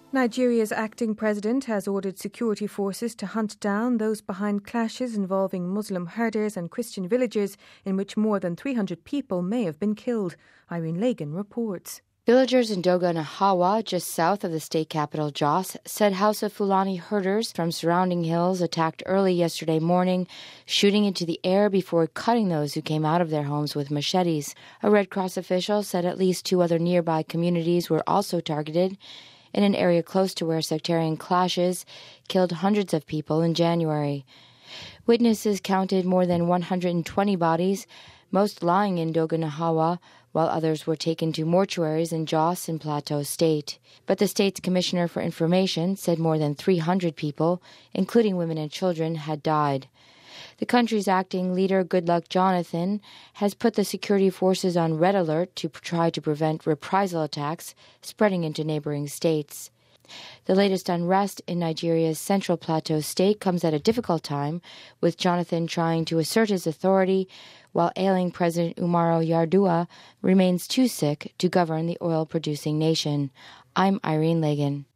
Nigeria's acting president has ordered security forces to hunt down those behind clashes involving Muslim herders and Christian villagers in which more than 300 people may have been killed. Irene Lagan reports. Villagers in Doganahawa, just south of the state capital Jos, said Hausa Fulani herders from surrounding hills attacked early yesterday morning, shooting into the air before cutting those who came out of their homes with machetes. A Red Cross official said at least 2 other nearby communities were also targeted in an area close to where sectarian clashes killed hundreds of people in January. Witnesses counted more than 120 bodies, most lying in Doganahawa, while others were taken to mortuaries in Jos and Plateau State. But the state's Commissioner for Information said more than 300 people, including women and children, had died. The country's acting leader, Goodluck Jonathan, has put the security forces on red alert to try to prevent reprisal attacks spreading into neighboring states. The latest unrest in Nigeria's Central Plateau State comes at a difficult time, with Jonathan trying to assert his authority while ailing President Umaru Yar'Adua remains too sick to govern the oil-producing nation. I'm Irene Lagan.